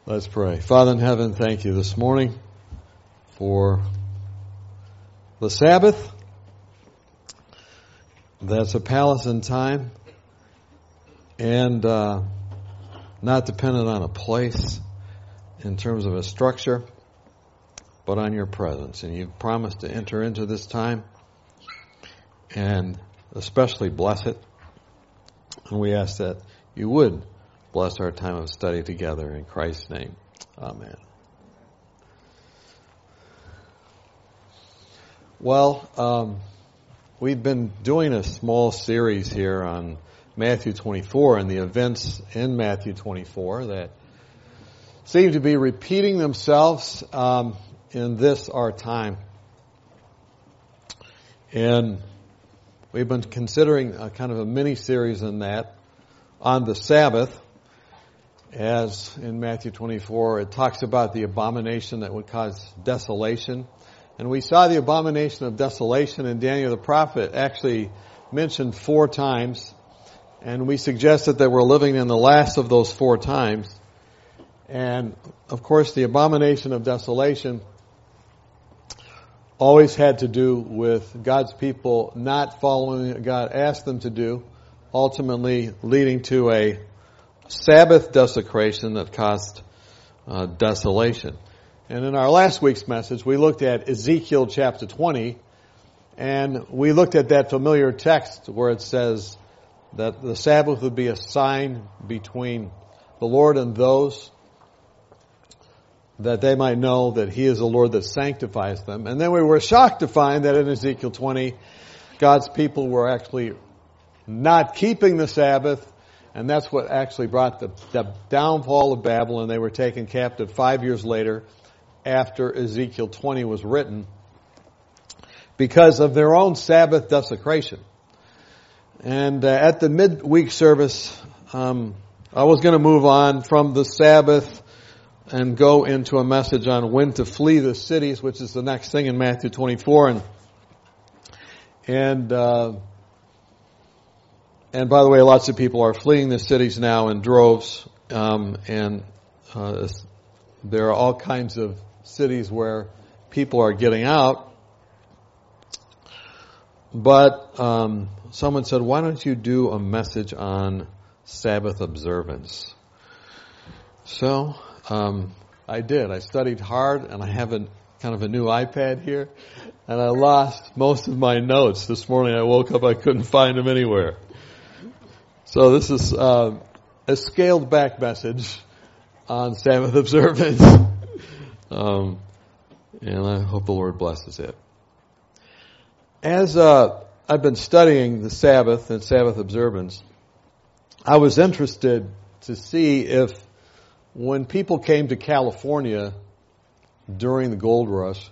Let's pray. Father in heaven, thank you this morning for the Sabbath. That's a palace in time and not dependent on a place in terms of a structure, but on your presence. And you've promised to enter into this time and especially bless it. And we ask that you would bless our time of study together in Christ's name. Amen. Well, we've been doing a small series here on Matthew 24 and the events in Matthew 24 that seem to be repeating themselves in this our time. And we've been considering a kind of a mini-series in that on the Sabbath. As in Matthew 24, it talks about the abomination that would cause desolation. And we saw the abomination of desolation in Daniel the prophet actually mentioned 4 times. And we suggested that we're living in the last of those 4 times. And, of course, the abomination of desolation always had to do with God's people not following what God asked them to do, ultimately leading to a Sabbath desecration that caused desolation. And in our last week's message, we looked at Ezekiel chapter 20, and we looked at that familiar text where it says that the Sabbath would be a sign between the Lord and those, that they might know that He is the Lord that sanctifies them. And then we were shocked to find that in Ezekiel 20, God's people were actually not keeping the Sabbath. And that's what actually brought the downfall of Babylon. They were taken captive 5 years later after Ezekiel 20 was written because of their own Sabbath desecration. And at the midweek service, I was going to move on from the Sabbath and go into a message on when to flee the cities, which is the next thing in Matthew 24. And by the way, lots of people are fleeing the cities now in droves, and there are all kinds of cities where people are getting out. But someone said, why don't you do a message on Sabbath observance? So I did. I studied hard, and I have kind of a new iPad here, and I lost most of my notes. This morning I woke up, I couldn't find them anywhere. So this is a scaled back message on Sabbath observance. And I hope the Lord blesses it. As I've been studying the Sabbath and Sabbath observance, I was interested to see if when people came to California during the gold rush,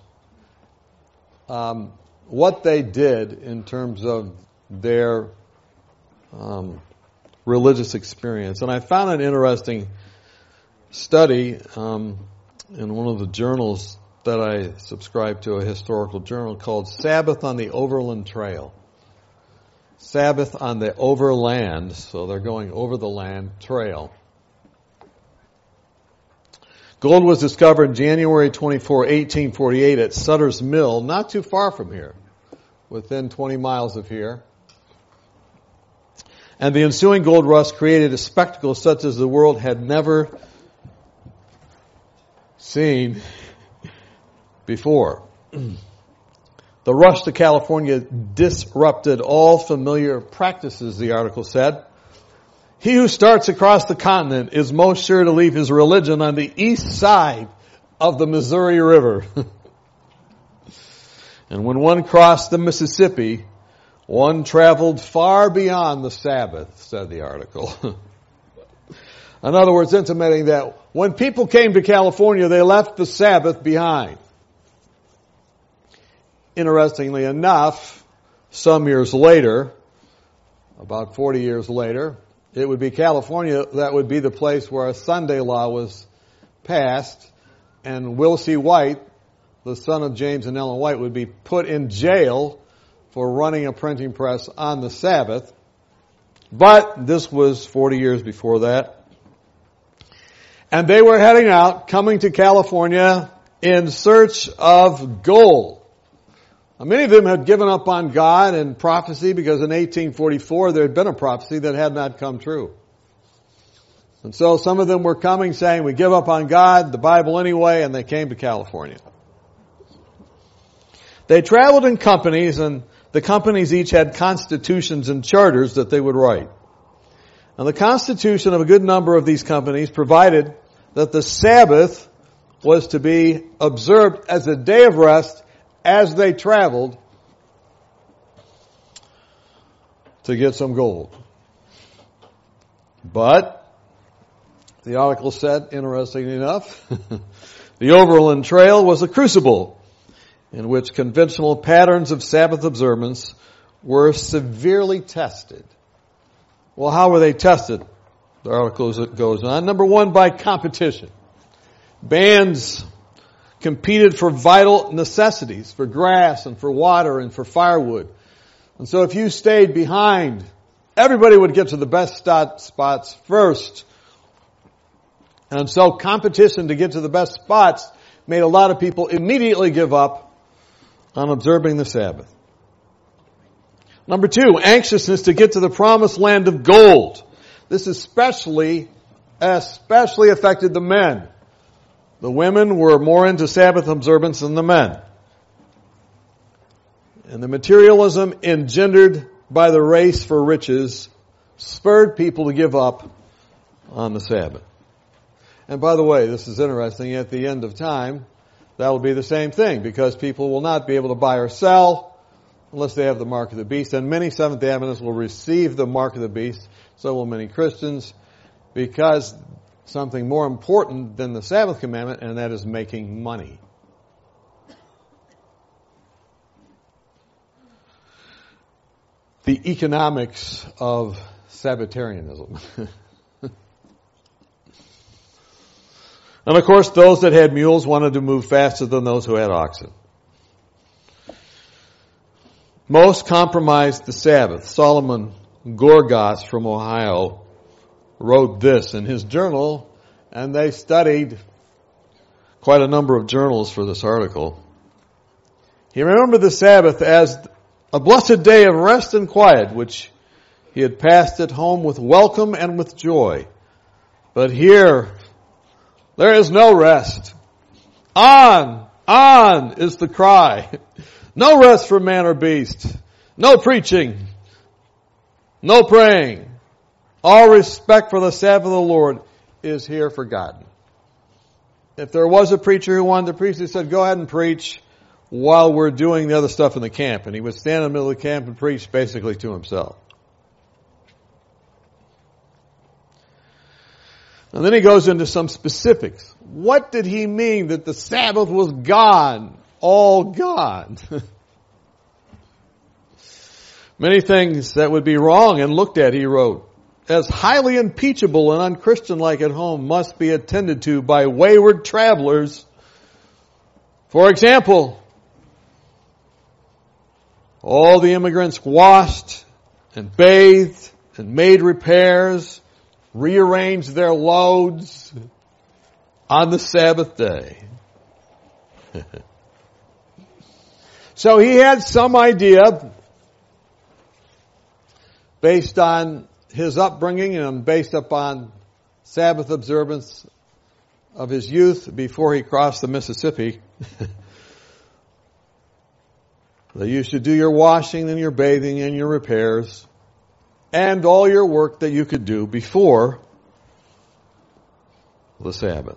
what they did in terms of their religious experience. And I found an interesting study in one of the journals that I subscribe to, a historical journal called Sabbath on the Overland Trail. Sabbath on the Overland, so they're going over the land trail. Gold was discovered January 24, 1848 at Sutter's Mill, not too far from here, within 20 miles of here. And the ensuing gold rush created a spectacle such as the world had never seen before. The rush to California disrupted all familiar practices, the article said. He who starts across the continent is most sure to leave his religion on the east side of the Missouri River. And when one crossed the Mississippi, one traveled far beyond the Sabbath, said the article. In other words, intimating that when people came to California, they left the Sabbath behind. Interestingly enough, some years later, about 40 years later, it would be California that would be the place where a Sunday law was passed, and Will C. White, the son of James and Ellen White, would be put in jail for running a printing press on the Sabbath. But this was 40 years before that. And they were heading out, coming to California in search of gold. Now, many of them had given up on God and prophecy because in 1844 there had been a prophecy that had not come true. And so some of them were coming saying, we give up on God, the Bible anyway, and they came to California. They traveled in companies, and the companies each had constitutions and charters that they would write. And the constitution of a good number of these companies provided that the Sabbath was to be observed as a day of rest as they traveled to get some gold. But, the article said, interestingly enough, the Overland Trail was a crucible in which conventional patterns of Sabbath observance were severely tested. Well, how were they tested? The article goes on. Number one, by competition. Bands competed for vital necessities, for grass and for water and for firewood. And so if you stayed behind, everybody would get to the best spots first. And so competition to get to the best spots made a lot of people immediately give up on observing the Sabbath. Number two, anxiousness to get to the promised land of gold. This especially affected the men. The women were more into Sabbath observance than the men. And the materialism engendered by the race for riches spurred people to give up on the Sabbath. And by the way, this is interesting, at the end of time, that will be the same thing, because people will not be able to buy or sell unless they have the mark of the beast. And many Seventh-day Adventists will receive the mark of the beast, so will many Christians, because something more important than the Sabbath commandment, and that is making money. The economics of Sabbatarianism. And of course, those that had mules wanted to move faster than those who had oxen. Most compromised the Sabbath. Solomon Gorgas from Ohio wrote this in his journal, and they studied quite a number of journals for this article. He remembered the Sabbath as a blessed day of rest and quiet, which he had passed at home with welcome and with joy. But here, there is no rest. On is the cry. No rest for man or beast. No preaching. No praying. All respect for the Sabbath of the Lord is here forgotten. If there was a preacher who wanted to preach, he said, go ahead and preach while we're doing the other stuff in the camp. And he would stand in the middle of the camp and preach basically to himself. And then he goes into some specifics. What did he mean that the Sabbath was gone? All gone. Many things that would be wrong and looked at, he wrote, as highly impeachable and unchristian-like at home must be attended to by wayward travelers. For example, all the immigrants washed and bathed and made repairs, rearranged their loads on the Sabbath day. So he had some idea based on his upbringing and based upon Sabbath observance of his youth before he crossed the Mississippi, that you should do your washing and your bathing and your repairs and all your work that you could do before the Sabbath.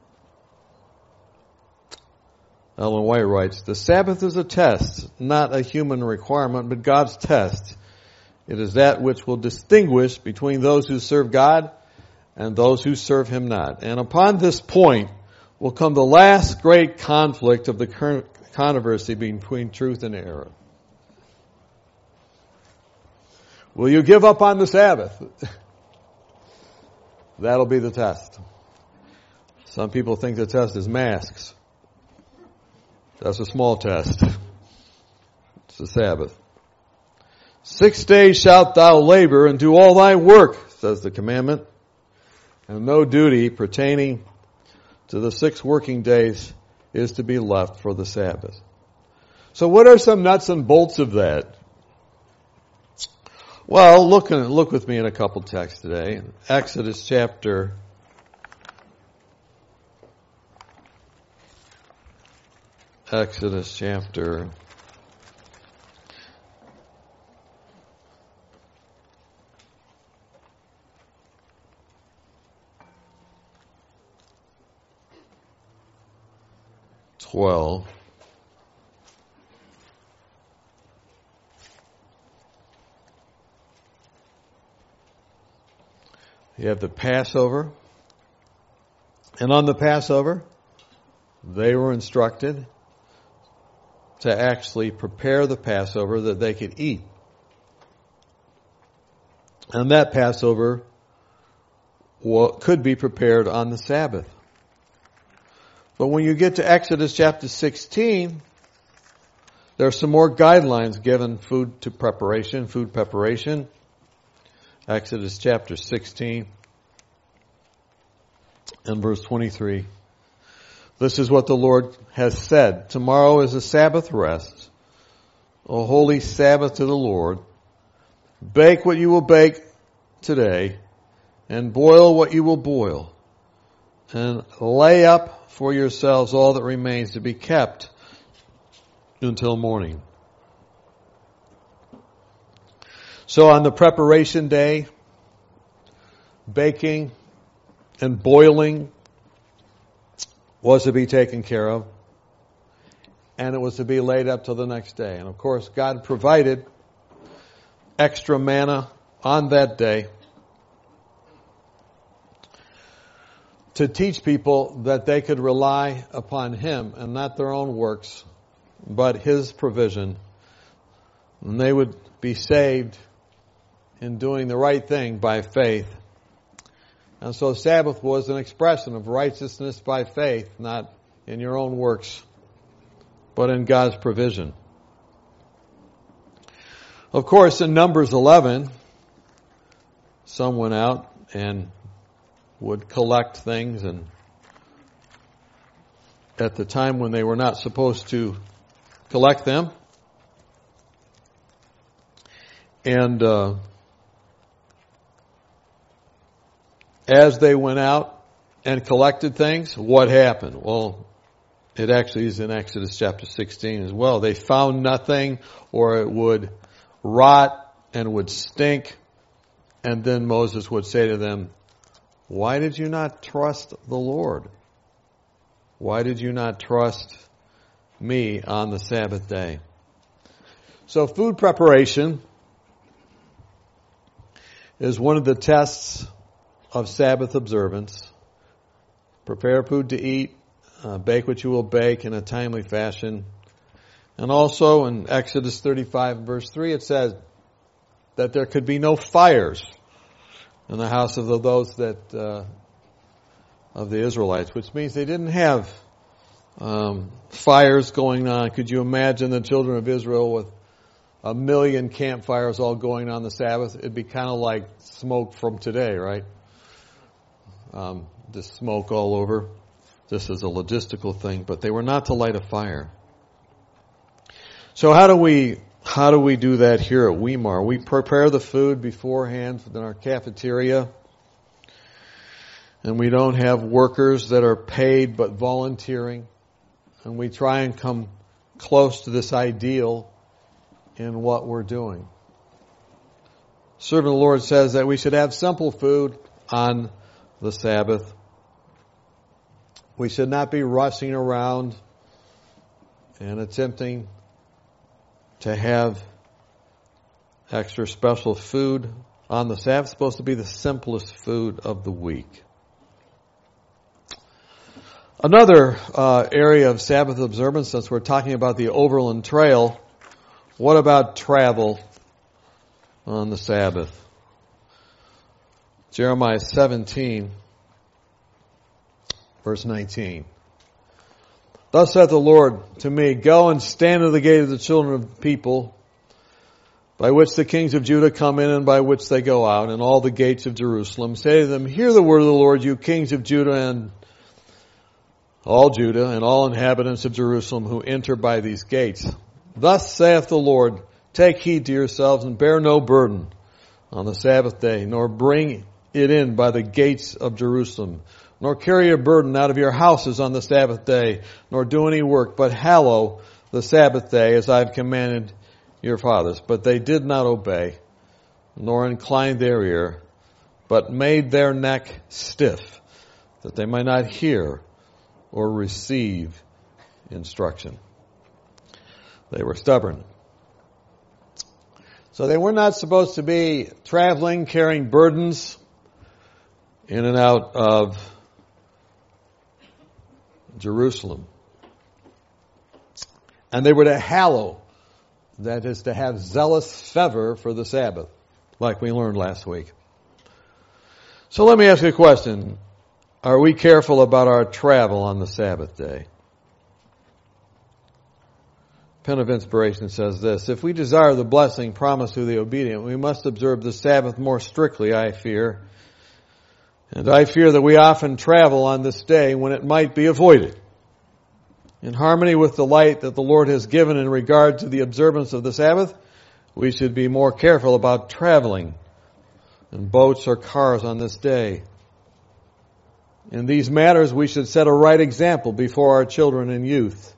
Ellen White writes, the Sabbath is a test, not a human requirement, but God's test. It is that which will distinguish between those who serve God and those who serve Him not. And upon this point will come the last great conflict of the current controversy between truth and error. Will you give up on the Sabbath? That'll be the test. Some people think the test is masks. That's a small test. It's the Sabbath. 6 days shalt thou labor and do all thy work, says the commandment. And no duty pertaining to the 6 working days is to be left for the Sabbath. So what are some nuts and bolts of that? Well, look with me in a couple texts today. Exodus chapter 12. You have the Passover. And on the Passover, they were instructed to actually prepare the Passover that they could eat. And that Passover could be prepared on the Sabbath. But when you get to Exodus chapter 16, there are some more guidelines given food preparation. Exodus chapter 16 and verse 23. This is what the Lord has said. Tomorrow is a Sabbath rest, a holy Sabbath to the Lord. Bake what you will bake today, and boil what you will boil, and lay up for yourselves all that remains to be kept until morning. So on the preparation day, baking and boiling was to be taken care of, and it was to be laid up till the next day. And of course, God provided extra manna on that day to teach people that they could rely upon Him and not their own works, but His provision. And they would be saved in doing the right thing by faith. And so Sabbath was an expression of righteousness by faith, not in your own works, but in God's provision. Of course, in Numbers 11, some went out and would collect things, and at the time when they were not supposed to collect them. And as they went out and collected things, what happened? Well, it actually is in Exodus chapter 16 as well. They found nothing, or it would rot and would stink. And then Moses would say to them, "Why did you not trust the Lord? Why did you not trust me on the Sabbath day?" So food preparation is one of the tests of Sabbath observance. Prepare food to eat, bake what you will bake in a timely fashion. And also in Exodus 35 verse 3 it says that there could be no fires in the house of those that of the Israelites, which means they didn't have fires going on. Could you imagine the children of Israel with 1 million campfires all going on the Sabbath? It'd be kind of like smoke from today, right? Just smoke all over. This is a logistical thing, but they were not to light a fire. So how do we do that here at Weimar? We prepare the food beforehand in our cafeteria, and we don't have workers that are paid but volunteering, and we try and come close to this ideal in what we're doing. Servant of the Lord says that we should have simple food on the Sabbath. We should not be rushing around and attempting to have extra special food on the Sabbath. It's supposed to be the simplest food of the week. Another area of Sabbath observance, since we're talking about the Overland Trail, what about travel on the Sabbath? Jeremiah 17, verse 19. Thus saith the Lord to me, go and stand at the gate of the children of people, by which the kings of Judah come in and by which they go out, and all the gates of Jerusalem. Say to them, hear the word of the Lord, you kings of Judah and all inhabitants of Jerusalem who enter by these gates. Thus saith the Lord, take heed to yourselves and bear no burden on the Sabbath day, nor bring it in by the gates of Jerusalem, nor carry a burden out of your houses on the Sabbath day, nor do any work, but hallow the Sabbath day as I have commanded your fathers. But they did not obey, nor inclined their ear, but made their neck stiff, that they might not hear or receive instruction. They were stubborn. So they were not supposed to be traveling, carrying burdens in and out of Jerusalem. And they were to hallow, that is to have zealous fervor for the Sabbath, like we learned last week. So let me ask you a question. Are we careful about our travel on the Sabbath day? Pen of Inspiration says this, if we desire the blessing promised to the obedient, we must observe the Sabbath more strictly, I fear. And I fear that we often travel on this day when it might be avoided. In harmony with the light that the Lord has given in regard to the observance of the Sabbath, we should be more careful about traveling in boats or cars on this day. In these matters, we should set a right example before our children and youth.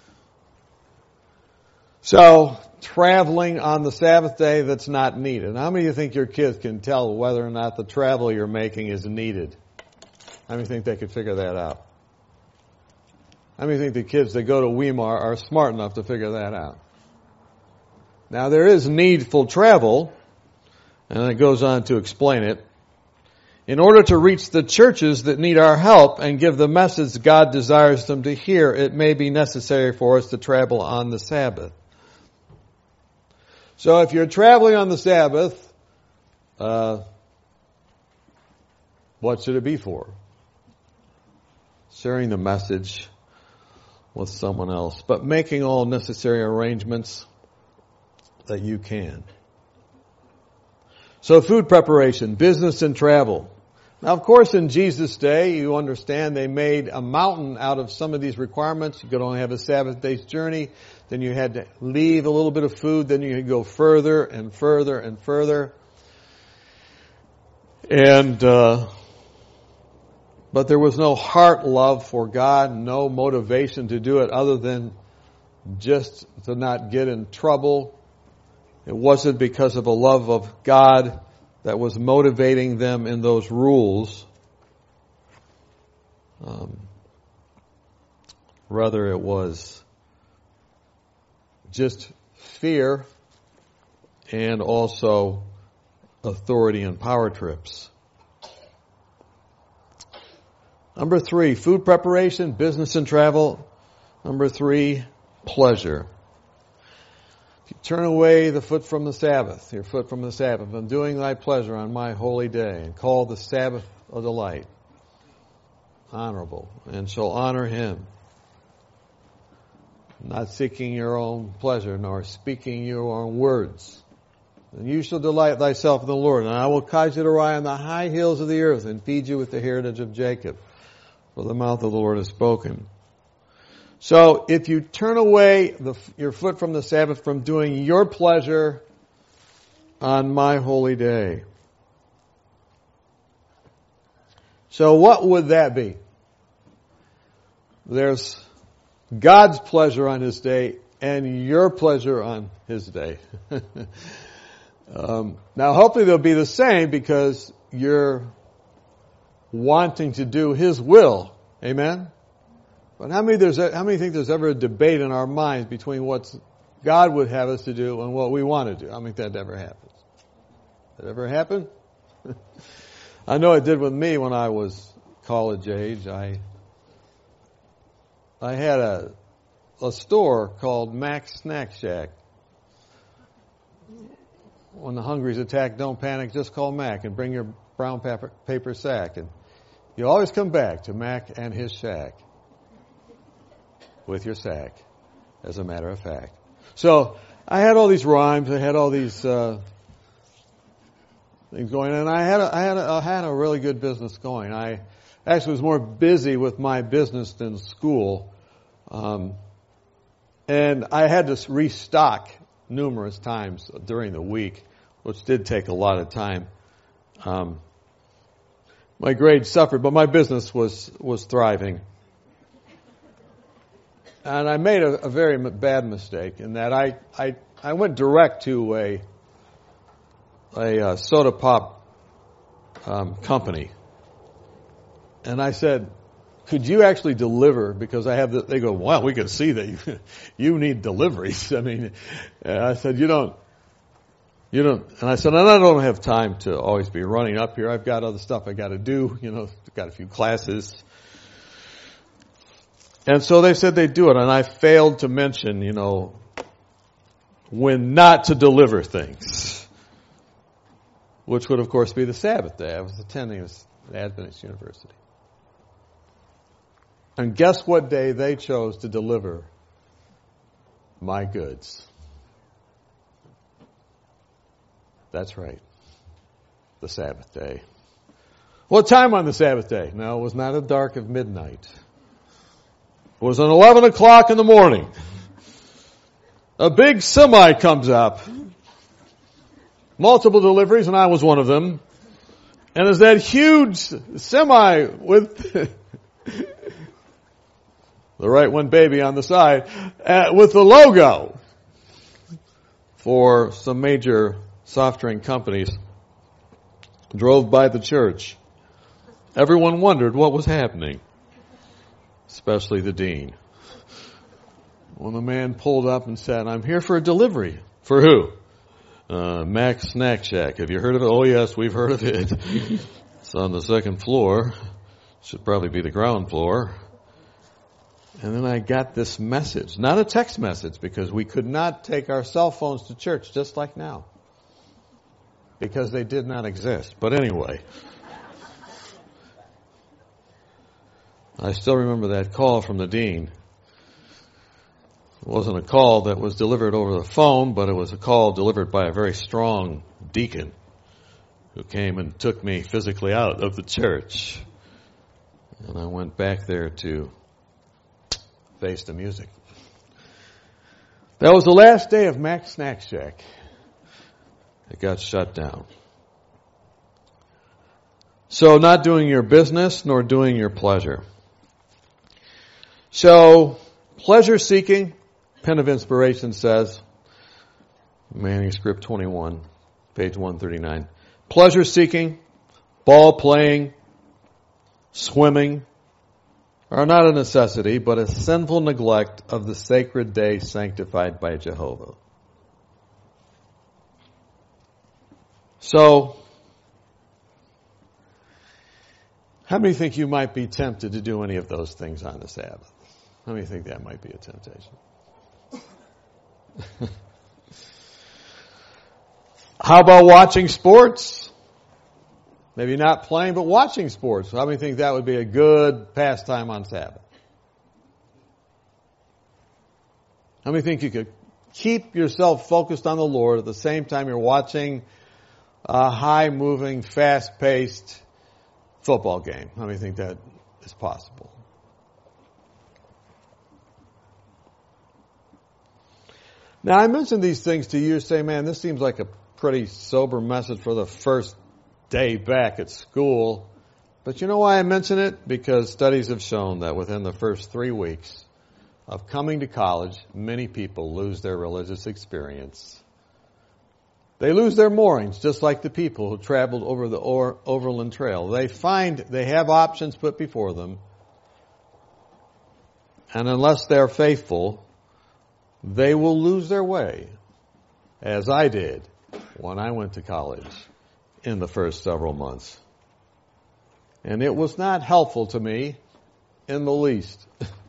So, traveling on the Sabbath day that's not needed. How many of you think your kids can tell whether or not the travel you're making is needed? How many think they could figure that out? How many think the kids that go to Weimar are smart enough to figure that out? Now, there is needful travel, and it goes on to explain it. In order to reach the churches that need our help and give the message God desires them to hear, it may be necessary for us to travel on the Sabbath. So if you're traveling on the Sabbath, what should it be for? Sharing the message with someone else, but making all necessary arrangements that you can. So food preparation, business and travel. Now, of course, in Jesus' day, you understand they made a mountain out of some of these requirements. You could only have a Sabbath day's journey. Then you had to leave a little bit of food. Then you could go further and further and further. But there was no heart love for God, no motivation to do it other than just to not get in trouble. It wasn't because of a love of God that was motivating them in those rules. Rather, it was just fear and also authority and power trips. Number 3, food preparation, business and travel. Number 3, pleasure. You turn away the foot from the Sabbath, your foot from the Sabbath, and doing thy pleasure on my holy day, and call the Sabbath a delight, honorable, and shall honor him. Not seeking your own pleasure, nor speaking your own words. And you shall delight thyself in the Lord, and I will cause you to ride on the high hills of the earth, and feed you with the heritage of Jacob. For the mouth of the Lord has spoken. So if you turn away your foot from the Sabbath from doing your pleasure on my holy day. So what would that be? There's God's pleasure on his day and your pleasure on his day. Now hopefully they'll be the same because you're wanting to do his will. Amen? But how many think there's ever a debate in our minds between what God would have us to do and what we want to do? I think that never happens. Did it ever happen? I know it did with me when I was college age. I had a store called Mac's Snack Shack. When the hungries attack, don't panic, just call Mac and bring your brown paper sack. And you always come back to Mac and his shack with your sack, as a matter of fact. So I had all these rhymes. I had all these things going, and I had a really good business going. I actually was more busy with my business than school, and I had to restock numerous times during the week, which did take a lot of time. My grades suffered, but my business was thriving. And I made a very bad mistake in that I went direct to a soda pop company, and I said, "Could you actually deliver?" Because I have they go, "Wow, we can see that you need deliveries." I mean, I said, "You don't." And I said, "I don't have time to always be running up here. I've got other stuff I got to do. I've got a few classes." And so they said they'd do it, and I failed to mention, when not to deliver things, which would, of course, be the Sabbath day. I was attending an Adventist university. And guess what day they chose to deliver my goods? That's right, the Sabbath day. What time on the Sabbath day? No, it was not a dark of midnight. It was at 11 o'clock in the morning. A big semi comes up. Multiple deliveries, and I was one of them. And there's that huge semi with the Right One Baby on the side, with the logo for some major soft drink companies, drove by the church. Everyone wondered what was happening, especially the dean. When the man pulled up and said, "I'm here for a delivery." "For who?" "Mac's Snack Shack. Have you heard of it?" "Oh, yes, we've heard of it. It's on the second floor. Should probably be the ground floor." And then I got this message, not a text message, because we could not take our cell phones to church just like now, because they did not exist. But anyway, I still remember that call from the dean. It wasn't a call that was delivered over the phone, but it was a call delivered by a very strong deacon who came and took me physically out of the church. And I went back there to face the music. That was the last day of Mac's Snack Shack. It got shut down. So not doing your business nor doing your pleasure. So pleasure seeking, Pen of Inspiration says, manuscript 21, page 139. Pleasure seeking, ball playing, swimming are not a necessity, but a sinful neglect of the sacred day sanctified by Jehovah. So, how many think you might be tempted to do any of those things on the Sabbath? How many think that might be a temptation? How about watching sports? Maybe not playing, but watching sports. How many think that would be a good pastime on Sabbath? How many think you could keep yourself focused on the Lord at the same time you're watching a high-moving, fast-paced football game? How many think that is possible? Now, I mentioned these things to you, say, man, this seems like a pretty sober message for the first day back at school. But you know why I mention it? Because studies have shown that within the first 3 weeks of coming to college, many people lose their religious experience. They lose their moorings, just like the people who traveled over the Overland Trail. They find they have options put before them, and unless they're faithful, they will lose their way, as I did when I went to college in the first several months. And it was not helpful to me in the least.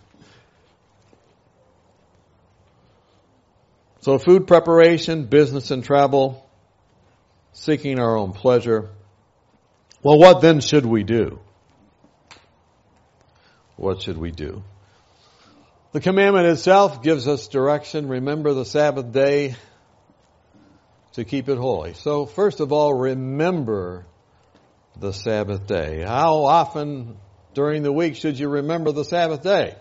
So food preparation, business and travel, seeking our own pleasure. Well, what then should we do? What should we do? The commandment itself gives us direction. Remember the Sabbath day to keep it holy. So first of all, remember the Sabbath day. How often during the week should you remember the Sabbath day?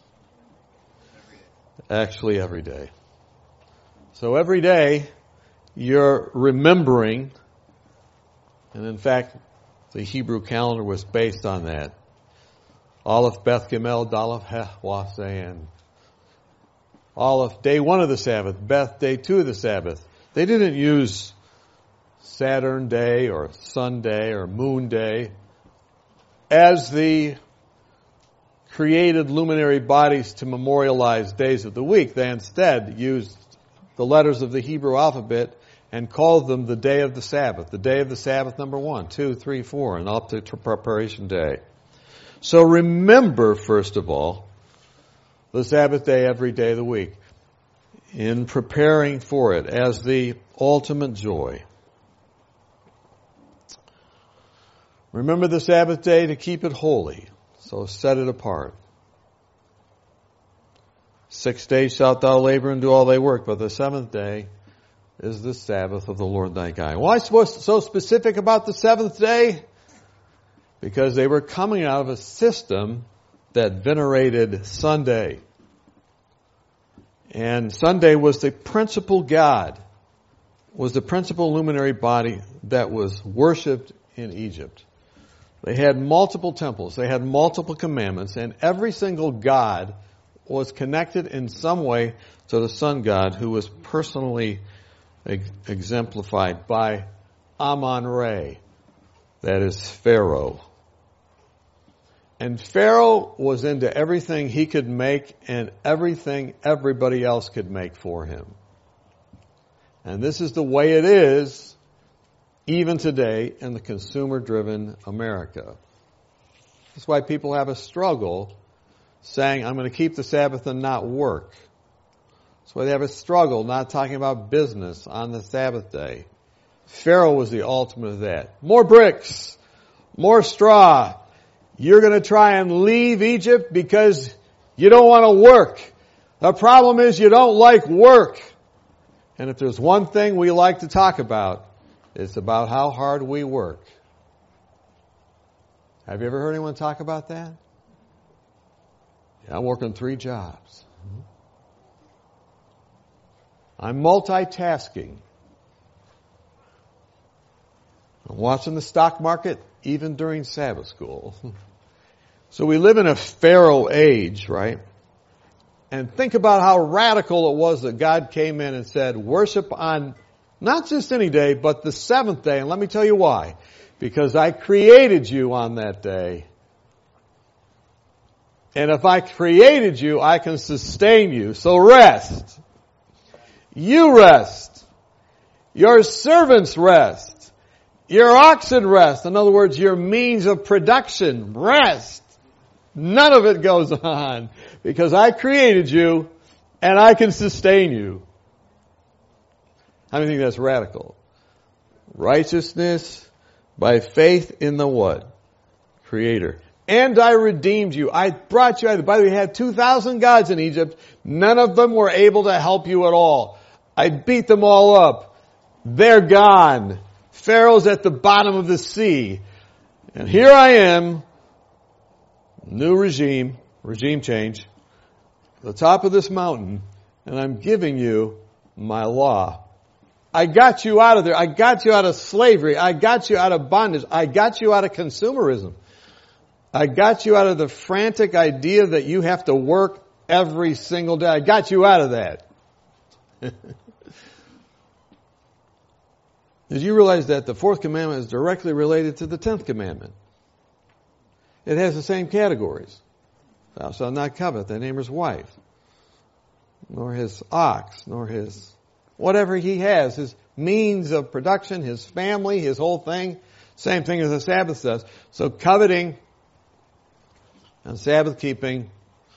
Actually, every day. So every day you're remembering, and in fact, the Hebrew calendar was based on that. Aleph, Beth, Gimel, Daleth, Heh, Wasein. Aleph, day 1 of the Sabbath. Beth, day 2 of the Sabbath. They didn't use Saturn day or Sunday or Moon day as the created luminary bodies to memorialize days of the week. They instead used the letters of the Hebrew alphabet and called them the day of the Sabbath. The day of the Sabbath, number 1, 2, 3, 4, and up to preparation day. So remember, first of all, the Sabbath day every day of the week in preparing for it as the ultimate joy. Remember the Sabbath day to keep it holy, so set it apart. 6 days shalt thou labor and do all thy work, but the 7th day is the Sabbath of the Lord thy God. Why so specific about the 7th day? Because they were coming out of a system that venerated Sunday. And Sunday was the principal god, was the principal luminary body that was worshipped in Egypt. They had multiple temples, they had multiple commandments, and every single god was connected in some way to the sun god, who was personally exemplified by Amun-Re, that is Pharaoh. And Pharaoh was into everything he could make and everything everybody else could make for him. And this is the way it is even today in the consumer-driven America. That's why people have a struggle saying, I'm going to keep the Sabbath and not work. That's why they have a struggle not talking about business on the Sabbath day. Pharaoh was the ultimate of that. More bricks, more straw. You're going to try and leave Egypt because you don't want to work. The problem is you don't like work. And if there's one thing we like to talk about, it's about how hard we work. Have you ever heard anyone talk about that? Yeah, I'm working 3 jobs. I'm multitasking. I'm watching the stock market even during Sabbath school. So we live in a Pharaoh age, right? And think about how radical it was that God came in and said, worship on not just any day, but the 7th day. And let me tell you why. Because I created you on that day. And if I created you, I can sustain you. So rest. You rest. Your servants rest. Your oxen rest. In other words, your means of production rest. None of it goes on because I created you and I can sustain you. How many think that's radical? Righteousness by faith in the what? Creator. And I redeemed you. I brought you out. By the way, we had 2,000 gods in Egypt. None of them were able to help you at all. I beat them all up. They're gone. Pharaoh's at the bottom of the sea. And here I am, new regime change, the top of this mountain, and I'm giving you my law. I got you out of there. I got you out of slavery. I got you out of bondage. I got you out of consumerism. I got you out of the frantic idea that you have to work every single day. I got you out of that. Did you realize that the 4th commandment is directly related to the 10th commandment? It has the same categories. Thou shalt not covet thy neighbor's wife, nor his ox, nor his whatever he has, his means of production, his family, his whole thing. Same thing as the Sabbath does. So coveting and Sabbath keeping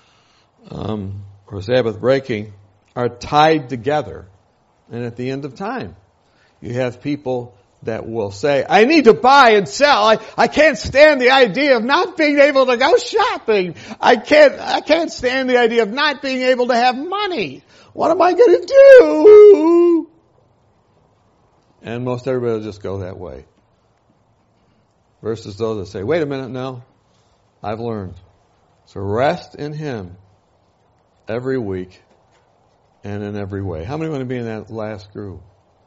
or Sabbath breaking are tied together. And at the end of time, you have people that will say, I need to buy and sell. I can't stand the idea of not being able to go shopping. I can't stand the idea of not being able to have money. What am I going to do? And most everybody will just go that way. Versus those that say, wait a minute, no, I've learned. So rest in Him every week and in every way. How many want to be in that last group?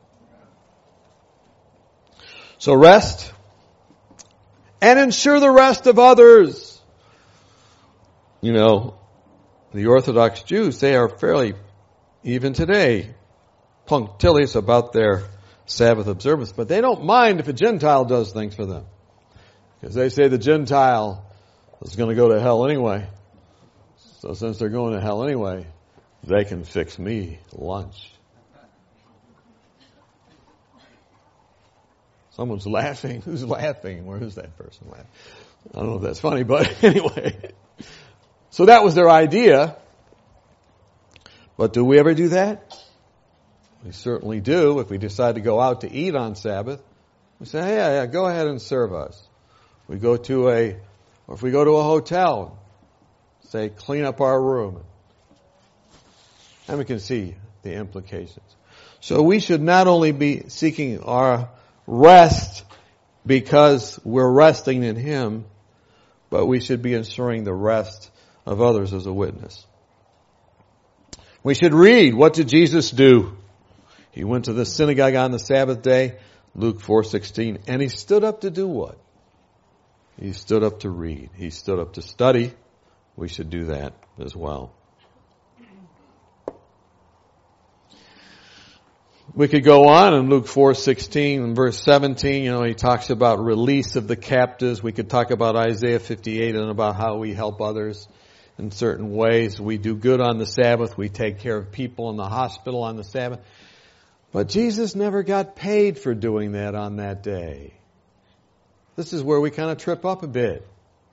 So rest and ensure the rest of others. You know, the Orthodox Jews, they are fairly, even today, punctilious about their Sabbath observance, but they don't mind if a Gentile does things for them. Because they say the Gentile is going to go to hell anyway. So since they're going to hell anyway, they can fix me lunch. Someone's laughing. Who's laughing? Where is that person laughing? I don't know if that's funny, but anyway. So that was their idea. But do we ever do that? We certainly do. If we decide to go out to eat on Sabbath, we say, hey, yeah, go ahead and serve us. Or if we go to a hotel, say, clean up our room. And we can see the implications. So we should not only be seeking our rest because we're resting in Him, but we should be ensuring the rest of others as a witness. We should read, what did Jesus do? He went to the synagogue on the Sabbath day, Luke 4:16, and He stood up to do what? He stood up to read. He stood up to study. We should do that as well. We could go on in Luke 4:16 and verse 17, He talks about release of the captives. We could talk about Isaiah 58 and about how we help others in certain ways. We do good on the Sabbath. We take care of people in the hospital on the Sabbath. But Jesus never got paid for doing that on that day. This is where we kind of trip up a bit.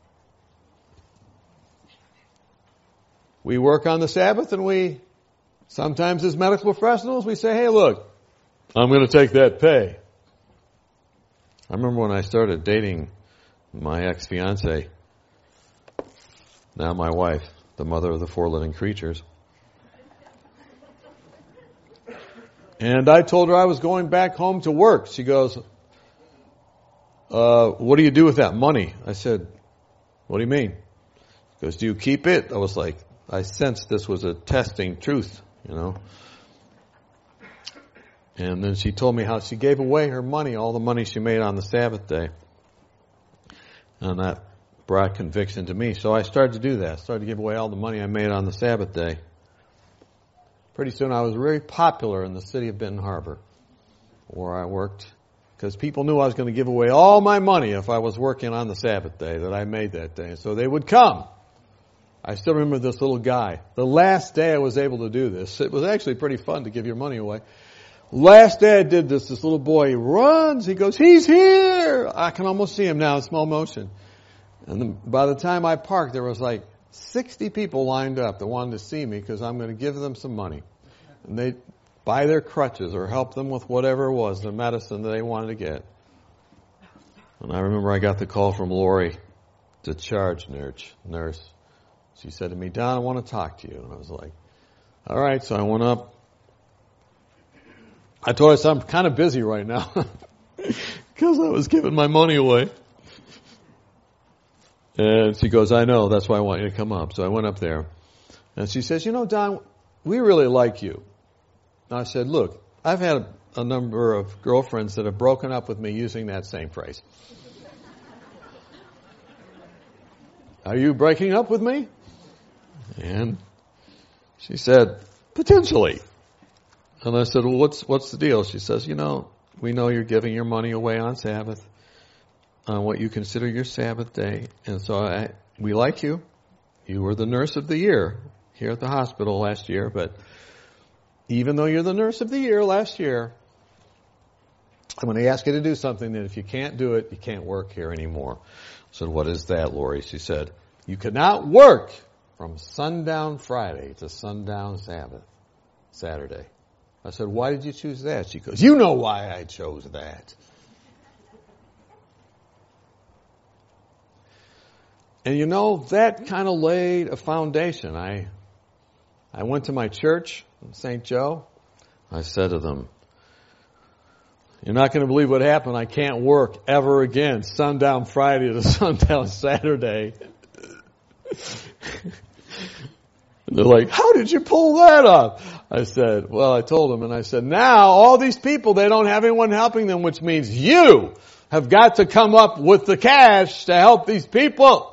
We work on the Sabbath and we, sometimes as medical professionals, we say, hey, look, I'm going to take that pay. I remember when I started dating my ex-fiancée, now my wife, the mother of the 4 living creatures. And I told her I was going back home to work. She goes, what do you do with that money? I said, what do you mean? She goes, do you keep it? I was like, I sensed this was a testing truth, And then she told me how she gave away her money, all the money she made on the Sabbath day. And that brought conviction to me. So I started to do that. I started to give away all the money I made on the Sabbath day. Pretty soon I was very popular in the city of Benton Harbor, where I worked, because people knew I was going to give away all my money if I was working on the Sabbath day that I made that day. So they would come. I still remember this little guy. The last day I was able to do this, it was actually pretty fun to give your money away. Last day I did this little boy, he runs, he goes, he's here! I can almost see him now in small motion. And then by the time I parked, there was like 60 people lined up that wanted to see me because I'm going to give them some money. And they'd buy their crutches or help them with whatever it was, the medicine that they wanted to get. And I remember I got the call from Lori, the charge nurse. She said to me, Don, I want to talk to you. And I was like, all right. So I went up. I told her, so I'm kind of busy right now because I was giving my money away. And she goes, I know, that's why I want you to come up. So I went up there. And she says, Don, we really like you. And I said, look, I've had a number of girlfriends that have broken up with me using that same phrase. Are you breaking up with me? And she said, potentially. And I said, well, what's the deal? She says, we know you're giving your money away on Sabbath, on what you consider your Sabbath day. And so we like you. You were the nurse of the year here at the hospital last year. But even though you're the nurse of the year last year, I'm going to ask you to do something that if you can't do it, you can't work here anymore. I said, what is that, Lori? She said, you cannot work from sundown Friday to sundown Saturday. I said, why did you choose that? She goes, you know why I chose that. And you know, that kind of laid a foundation. I went to my church in St. Joe. I said to them, you're not going to believe what happened. I can't work ever again. Sundown Friday to sundown Saturday. And they're like, how did you pull that off? I said, well, I told them, and I said, now all these people, they don't have anyone helping them, which means you have got to come up with the cash to help these people.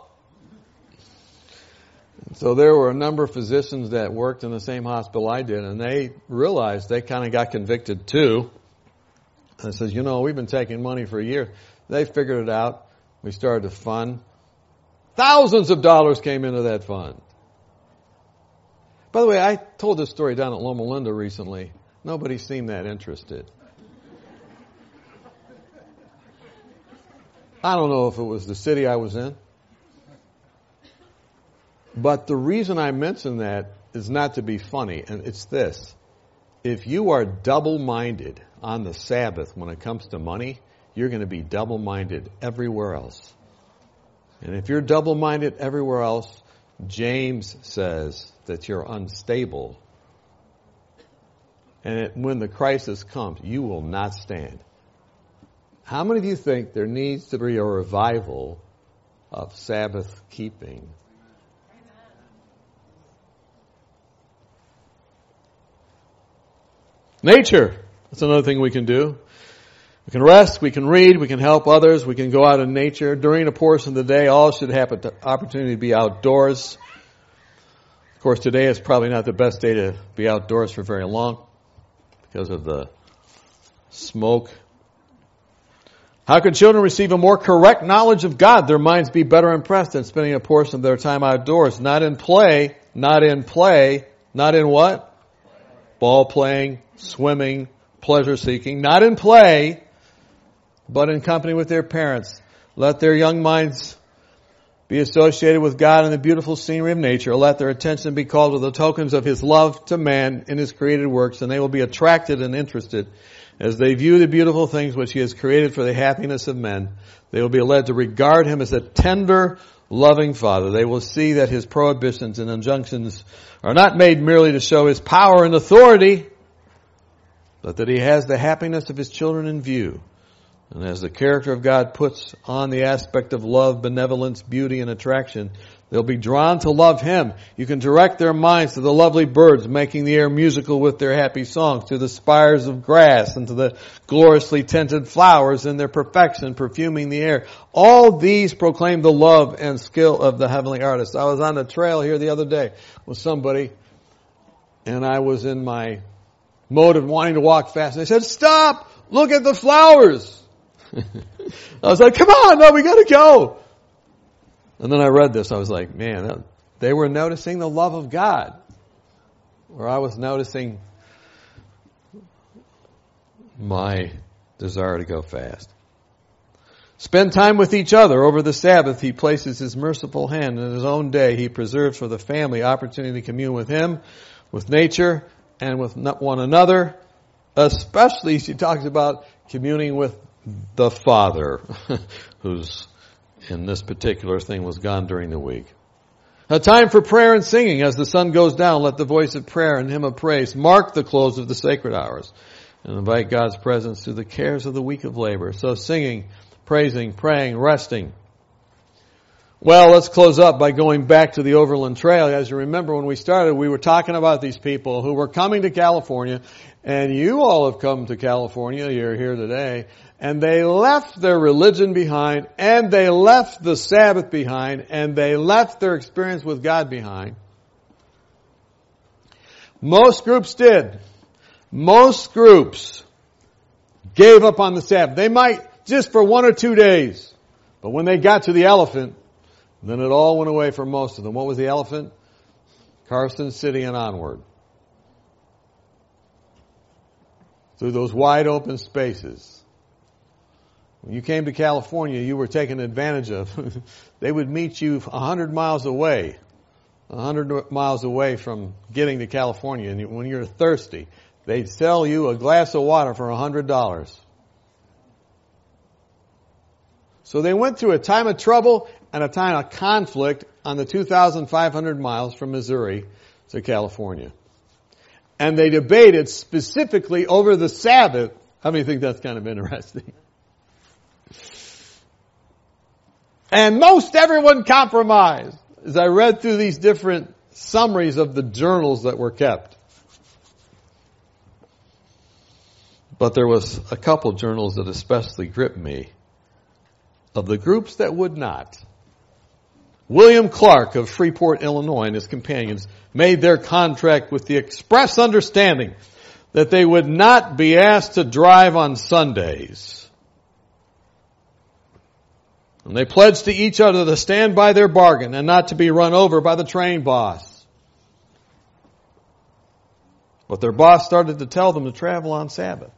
So there were a number of physicians that worked in the same hospital I did, and they realized they kind of got convicted too. And says, you know, we've been taking money for a year. They figured it out. We started to fund. Thousands of dollars came into that fund. By the way, I told this story down at Loma Linda recently. Nobody seemed that interested. I don't know if it was the city I was in. But the reason I mention that is not to be funny, and it's this. If you are double-minded on the Sabbath when it comes to money, you're going to be double-minded everywhere else. And if you're double-minded everywhere else, James says that you're unstable. And when the crisis comes, you will not stand. How many of you think there needs to be a revival of Sabbath keeping? Nature. That's another thing we can do. We can rest, we can read, we can help others, we can go out in nature. During a portion of the day, all should have an opportunity to be outdoors. Of course, today is probably not the best day to be outdoors for very long because of the smoke. How can children receive a more correct knowledge of God? Their minds be better impressed than spending a portion of their time outdoors. Not in play, not in what? Ball playing, swimming, pleasure seeking. Not in play, but in company with their parents. Let their young minds be associated with God and the beautiful scenery of nature. Let their attention be called to the tokens of His love to man in His created works, and they will be attracted and interested as they view the beautiful things which He has created for the happiness of men. They will be led to regard Him as a tender, loving Father. They will see that His prohibitions and injunctions are not made merely to show His power and authority, but that He has the happiness of His children in view. And as the character of God puts on the aspect of love, benevolence, beauty, and attraction, they'll be drawn to love Him. You can direct their minds to the lovely birds making the air musical with their happy songs, to the spires of grass, and to the gloriously tinted flowers in their perfection, perfuming the air. All these proclaim the love and skill of the heavenly artist. I was on the trail here the other day with somebody, and I was in my mode of wanting to walk fast. And they said, stop! Look at the flowers! I was like, come on, no, we gotta go. And then I read this, I was like, man, they were noticing the love of God. Or I was noticing my desire to go fast. Spend time with each other. Over the Sabbath, He places His merciful hand. In His own day, He preserves for the family opportunity to commune with Him, with nature, and with one another. Especially, she talks about communing with the Father, who's in this particular thing was gone during the week. A time for prayer and singing. As the sun goes down, let the voice of prayer and hymn of praise mark the close of the sacred hours and invite God's presence through the cares of the week of labor. So singing, praising, praying, resting. Well, let's close up by going back to the Overland Trail. As you remember, when we started, we were talking about these people who were coming to California, and you all have come to California. You're here today. And they left their religion behind, and they left the Sabbath behind, and they left their experience with God behind. Most groups did. Most groups gave up on the Sabbath. They might just for 1 or 2 days. But when they got to the elephant, then it all went away for most of them. What was the elephant? Carson City and onward. Through those wide open spaces. When you came to California, you were taken advantage of. They would meet you 100 miles away. 100 miles away from getting to California. And when you're thirsty, they'd sell you a glass of water for $100. So they went through a time of trouble, at a time of conflict on the 2,500 miles from Missouri to California. And they debated specifically over the Sabbath. How many think that's kind of interesting? And most everyone compromised as I read through these different summaries of the journals that were kept. But there was a couple journals that especially gripped me. Of the groups that would not. William Clark of Freeport, Illinois, and his companions made their contract with the express understanding that they would not be asked to drive on Sundays. And they pledged to each other to stand by their bargain and not to be run over by the train boss. But their boss started to tell them to travel on Sabbath.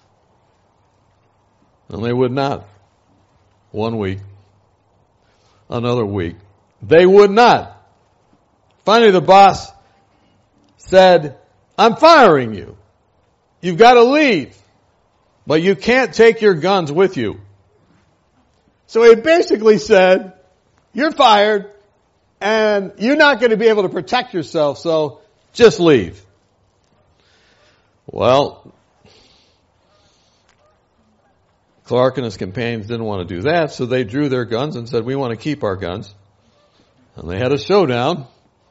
And they would not. 1 week. Another week. They would not. Finally, the boss said, I'm firing you. You've got to leave. But you can't take your guns with you. So he basically said, you're fired and you're not going to be able to protect yourself, so just leave. Well, Clark and his companions didn't want to do that, so they drew their guns and said, we want to keep our guns. And they had a showdown.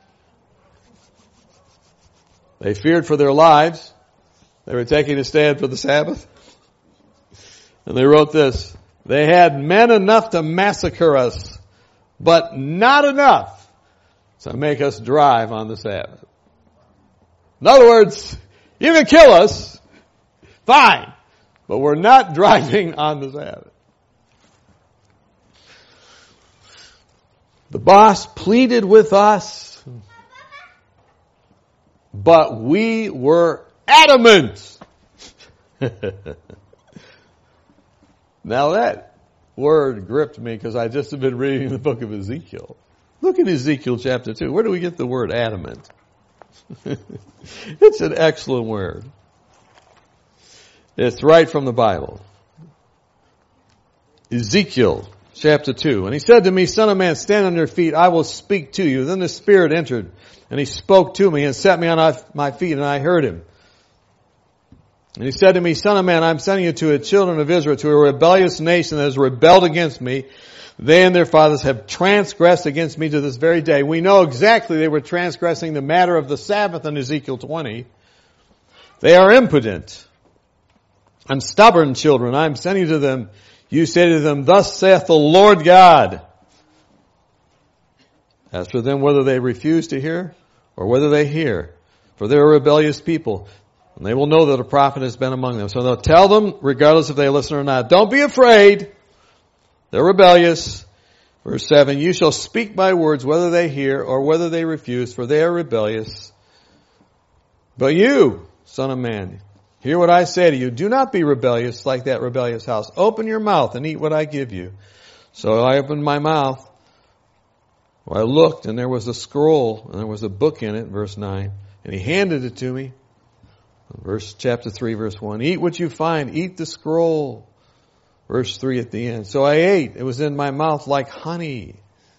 They feared for their lives. They were taking a stand for the Sabbath. And they wrote this, they had men enough to massacre us, but not enough to make us drive on the Sabbath. In other words, you can kill us, fine, but we're not driving on the Sabbath. The boss pleaded with us, but we were adamant. Now that word gripped me because I just have been reading the book of Ezekiel. Look at Ezekiel chapter 2. Where do we get the word adamant? It's an excellent word. It's right from the Bible. Ezekiel chapter 2. And he said to me, Son of man, stand on your feet. I will speak to you. Then the Spirit entered and he spoke to me and set me on my feet and I heard him. And he said to me, Son of man, I'm sending you to the children of Israel, to a rebellious nation that has rebelled against me. They and their fathers have transgressed against me to this very day. We know exactly they were transgressing the matter of the Sabbath in Ezekiel 20. They are impotent and stubborn children. I'm sending to them. You say to them, Thus saith the Lord God. As for them, whether they refuse to hear or whether they hear, for they are rebellious people. And they will know that a prophet has been among them. So they'll tell them, regardless if they listen or not, don't be afraid. They're rebellious. Verse 7, you shall speak my words, whether they hear or whether they refuse, for they are rebellious. But you, son of man, hear what I say to you. Do not be rebellious like that rebellious house. Open your mouth and eat what I give you. So I opened my mouth. Well, I looked and there was a scroll and there was a book in it, verse 9. And he handed it to me. Chapter 3, verse 1. Eat what you find. Eat the scroll. Verse 3 at the end. So I ate. It was in my mouth like honey.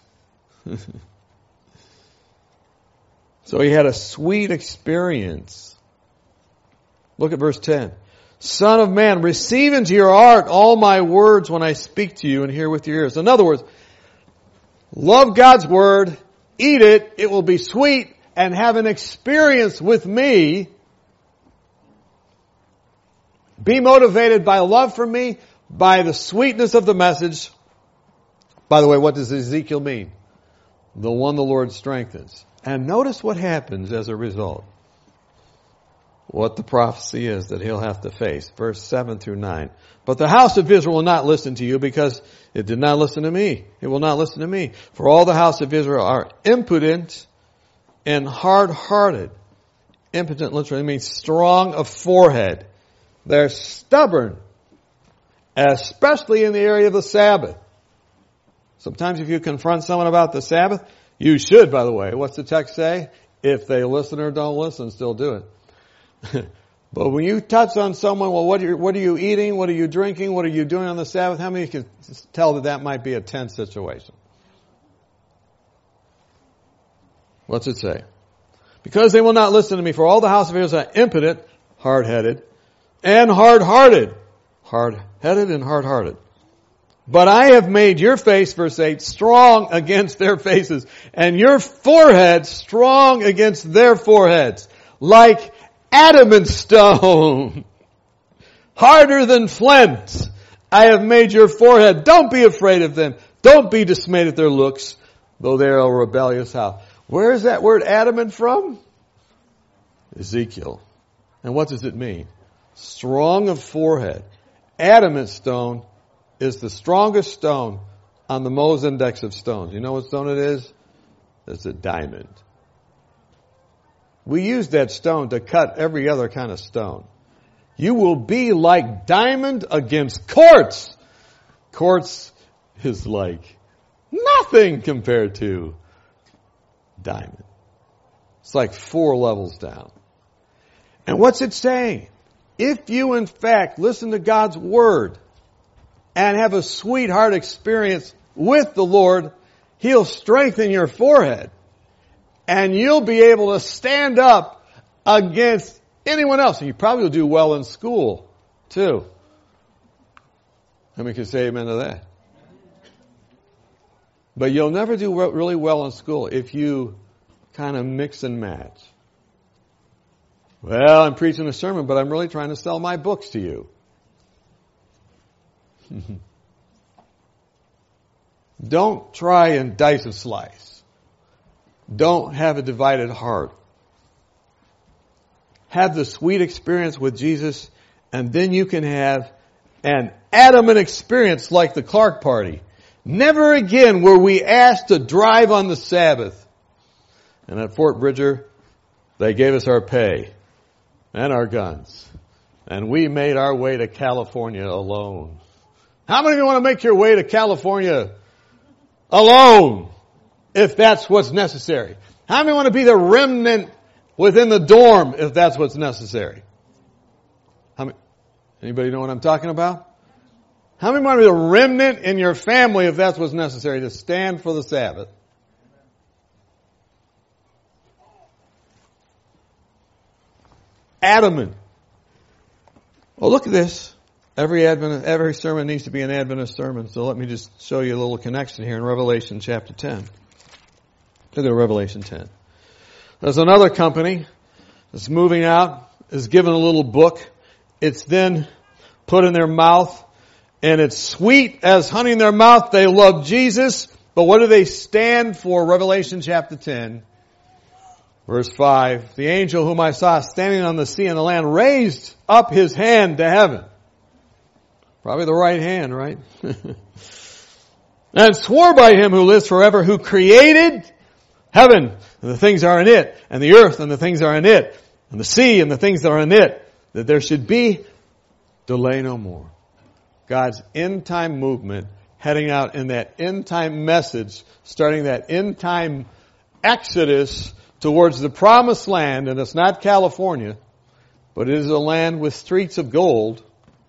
So he had a sweet experience. Look at verse 10. Son of man, receive into your heart all my words when I speak to you and hear with your ears. In other words, love God's word, eat it, it will be sweet, and have an experience with me. Be motivated by love for me, by the sweetness of the message. By the way, what does Ezekiel mean? The one the Lord strengthens. And notice what happens as a result. What the prophecy is that he'll have to face. Verse 7 through 9. But the house of Israel will not listen to you because it did not listen to me. It will not listen to me. For all the house of Israel are impudent and hard-hearted. Impotent literally means strong of forehead. They're stubborn, especially in the area of the Sabbath. Sometimes if you confront someone about the Sabbath, you should, by the way. What's the text say? If they listen or don't listen, still do it. But when you touch on someone, well, what are you eating? What are you drinking? What are you doing on the Sabbath? How many can tell that might be a tense situation? What's it say? Because they will not listen to me, for all the house of Israel are impotent, hard-headed, and hard-hearted. Hard-headed and hard-hearted. But I have made your face, verse 8, strong against their faces, and your forehead strong against their foreheads, like adamant stone, harder than flint. I have made your forehead. Don't be afraid of them. Don't be dismayed at their looks, though they are a rebellious house. Where is that word adamant from? Ezekiel. And what does it mean? Strong of forehead. Adamant stone is the strongest stone on the Mohs index of stones. You know what stone it is? It's a diamond. We use that stone to cut every other kind of stone. You will be like diamond against quartz. Quartz is like nothing compared to diamond. It's like 4 levels down. And what's it saying? If you in fact listen to God's word and have a sweetheart experience with the Lord, He'll strengthen your forehead. And you'll be able to stand up against anyone else. And you probably will do well in school, too. How many can say amen to that? But you'll never do really well in school if you kind of mix and match. Well, I'm preaching a sermon, but I'm really trying to sell my books to you. Don't try and dice and slice. Don't have a divided heart. Have the sweet experience with Jesus, and then you can have an adamant experience like the Clark party. Never again were we asked to drive on the Sabbath. And at Fort Bridger, they gave us our pay and our guns. And we made our way to California alone. How many of you want to make your way to California alone, if that's what's necessary? How many want to be the remnant within the dorm, if that's what's necessary? Anybody know what I'm talking about? How many want to be the remnant in your family, if that's what's necessary, to stand for the Sabbath? Adamant. Well, look at this. Every sermon needs to be an Adventist sermon, so let me just show you a little connection here in Revelation chapter 10. Look at Revelation 10. There's another company that's moving out, is given a little book. It's then put in their mouth, and it's sweet as honey in their mouth. They love Jesus, but what do they stand for? Revelation chapter 10, verse 5. The angel whom I saw standing on the sea and the land raised up his hand to heaven. Probably the right hand, right? And swore by him who lives forever, who created heaven and the things that are in it, and the earth and the things that are in it, and the sea and the things that are in it, that there should be delay no more. God's end time movement, heading out in that end time message, starting that end time exodus towards the promised land, and it's not California, but it is a land with streets of gold.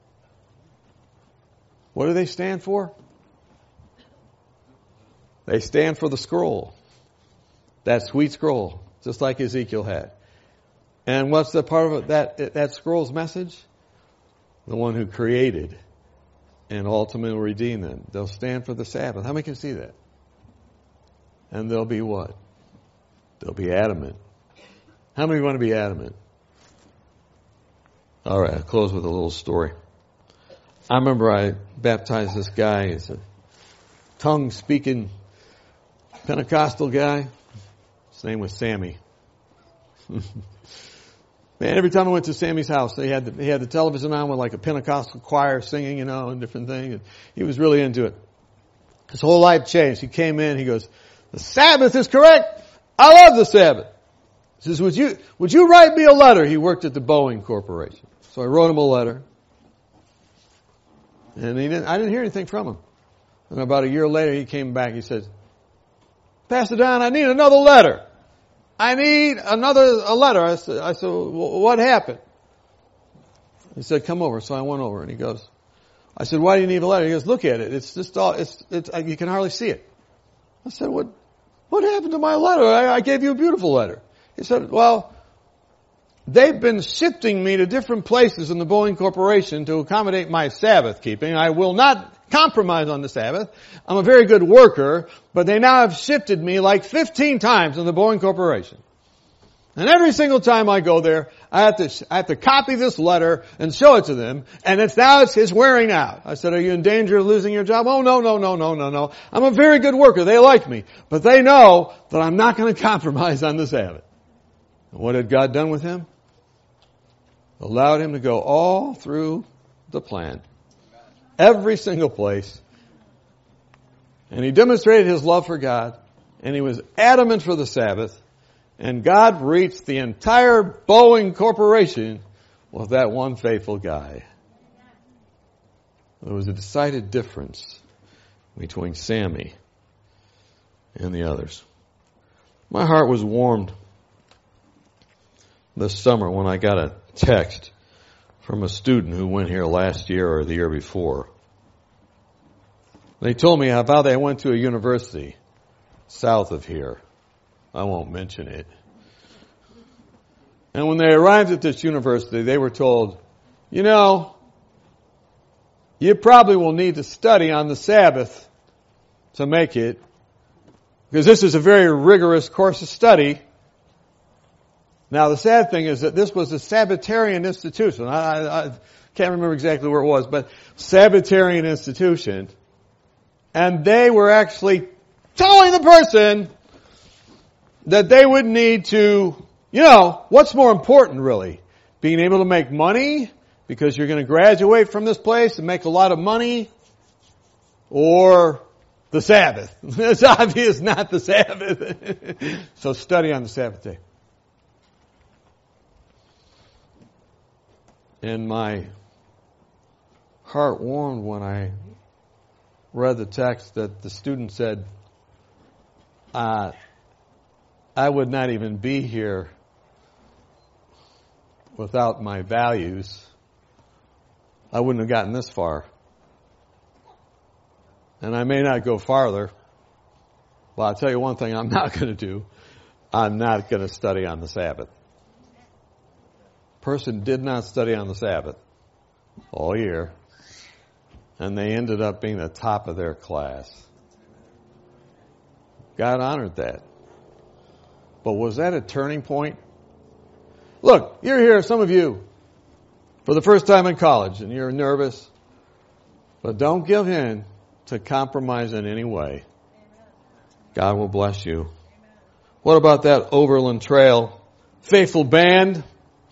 What do they stand for? They stand for the scroll. That sweet scroll, just like Ezekiel had. And what's the part of it, that scroll's message? The one who created and ultimately redeemed them. They'll stand for the Sabbath. How many can see that? And they'll be what? They'll be adamant. How many want to be adamant? All right, I'll close with a little story. I remember I baptized this guy. He's a tongue-speaking Pentecostal guy. His name was Sammy. Man, every time I went to Sammy's house, he had the television on with like a Pentecostal choir singing, and different things. And he was really into it. His whole life changed. He came in, he goes, "The Sabbath is correct. I love the Sabbath." He says, would you write me a letter? He worked at the Boeing Corporation. So I wrote him a letter. And I didn't hear anything from him. And about a year later, he came back. He said, "Pastor Don, I need another letter. I need a letter." I said, well, what happened? He said, "Come over." So I went over, and he goes, I said, "Why do you need a letter?" He goes, "Look at it. It's just all, you can hardly see it." I said, "What what happened to my letter? I gave you a beautiful letter. He said, well, they've been shifting me to different places in the Boeing Corporation to accommodate my Sabbath keeping. I will not compromise on the Sabbath. I'm a very good worker, but they now have shifted me like 15 times in the Boeing Corporation. And every single time I go there, I have to copy this letter and show it to them, and it's wearing out. I said, are you in danger of losing your job? Oh, no. I'm a very good worker. They like me. But they know that I'm not going to compromise on the Sabbath. And what had God done with him? Allowed him to go all through the plan. Every single place. And he demonstrated his love for God, and he was adamant for the Sabbath. And God reached the entire Boeing Corporation with that one faithful guy. There was a decided difference between Sammy and the others. My heart was warmed this summer when I got a text from a student who went here last year or the year before. They told me how they went to a university south of here. I won't mention it. And when they arrived at this university, they were told, you probably will need to study on the Sabbath to make it, because this is a very rigorous course of study. Now, the sad thing is that this was a Sabbatarian institution. I can't remember exactly where it was, but Sabbatarian institution. And they were actually telling the person that they would need to, what's more important really? Being able to make money because you're going to graduate from this place and make a lot of money, or the Sabbath? It's obvious not the Sabbath. So study on the Sabbath day. And my heart warmed when I read the text that the student said, I would not even be here without my values. I wouldn't have gotten this far. And I may not go farther, but I'll tell you one thing I'm not going to do. I'm not going to study on the Sabbath. Person did not study on the Sabbath all year, and they ended up being the top of their class. God honored that. But was that a turning point? Look, you're here, some of you, for the first time in college, and you're nervous, but don't give in to compromise in any way. God will bless you. What about that Overland Trail faithful band?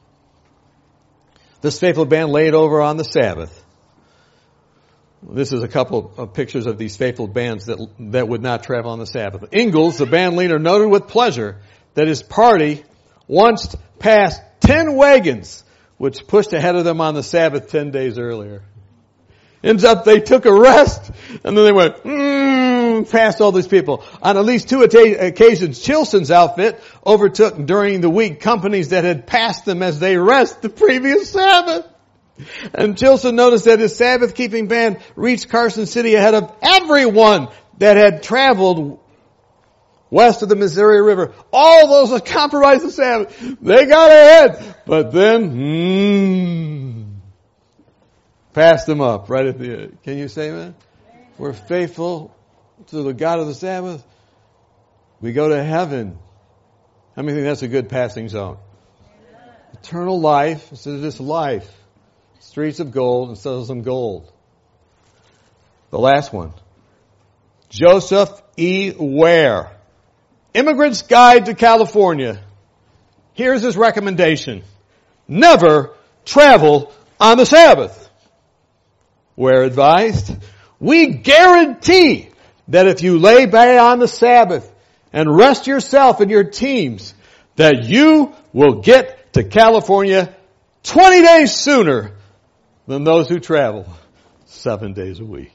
This faithful band laid over on the Sabbath. This is a couple of pictures of these faithful bands that would not travel on the Sabbath. Ingalls, the band leader, noted with pleasure that his party once passed 10 wagons which pushed ahead of them on the Sabbath 10 days earlier. Ends up they took a rest, and then they went, past all these people. On at least 2 occasions, Chilson's outfit overtook during the week companies that had passed them as they rest the previous Sabbath. And Chilson noticed that his Sabbath-keeping band reached Carson City ahead of everyone that had traveled west of the Missouri River. All those that compromised the Sabbath, they got ahead. But then, passed them up right at the end. Can you say that? We're faithful to the God of the Sabbath. We go to heaven. How many think that's a good passing zone? Eternal life instead of just life. Streets of gold instead of some gold. The last one. Joseph E. Ware. Immigrant's Guide to California. Here's his recommendation. Never travel on the Sabbath. Ware advised, we guarantee that if you lay by on the Sabbath and rest yourself and your teams, that you will get to California 20 days sooner than those who travel 7 days a week.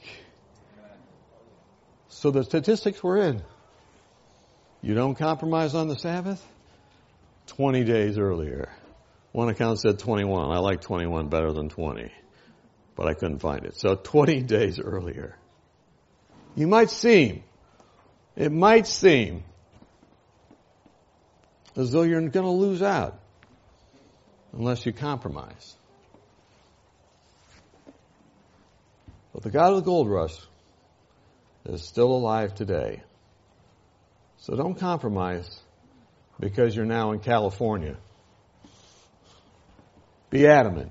So the statistics we're in. You don't compromise on the Sabbath? 20 days earlier. One account said 21. I like 21 better than 20. But I couldn't find it. So 20 days earlier. It might seem as though you're going to lose out unless you compromise. But the God of the gold rush is still alive today. So don't compromise because you're now in California. Be adamant.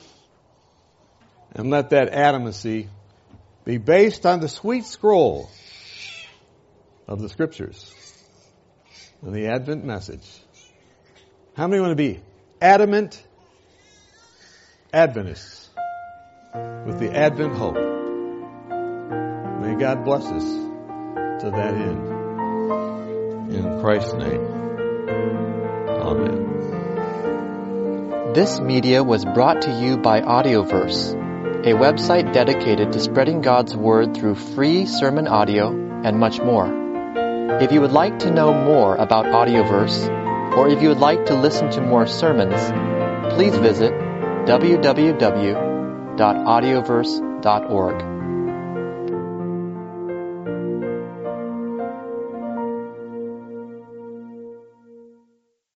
And let that adamancy be based on the sweet scroll of the Scriptures and the Advent message. How many want to be adamant Adventists with the Advent hope? May God bless us to that end. In Christ's name, amen. This media was brought to you by Audioverse, a website dedicated to spreading God's Word through free sermon audio and much more. If you would like to know more about Audioverse, or if you would like to listen to more sermons, please visit www.audioverse.org.